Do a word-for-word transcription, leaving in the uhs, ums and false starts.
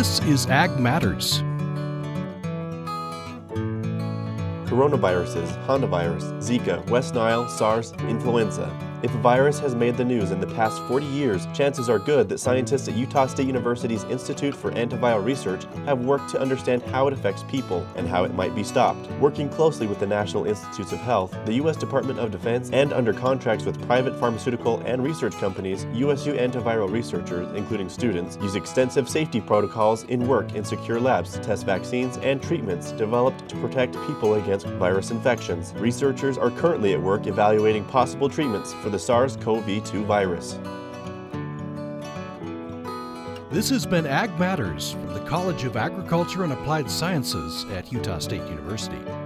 This is Ag Matters. Coronaviruses, hantavirus, Zika, West Nile, SARS, influenza. If a virus has made the news in the past forty years, chances are good that scientists at Utah State University's Institute for Antiviral Research have worked to understand how it affects people and how it might be stopped. Working closely with the National Institutes of Health, the U S Department of Defense, and under contracts with private pharmaceutical and research companies, U S U antiviral researchers, including students, use extensive safety protocols in work in secure labs to test vaccines and treatments developed to protect people against virus infections. Researchers are currently at work evaluating possible treatments for the SARS C o V two virus. This has been Ag Matters from the College of Agriculture and Applied Sciences at Utah State University.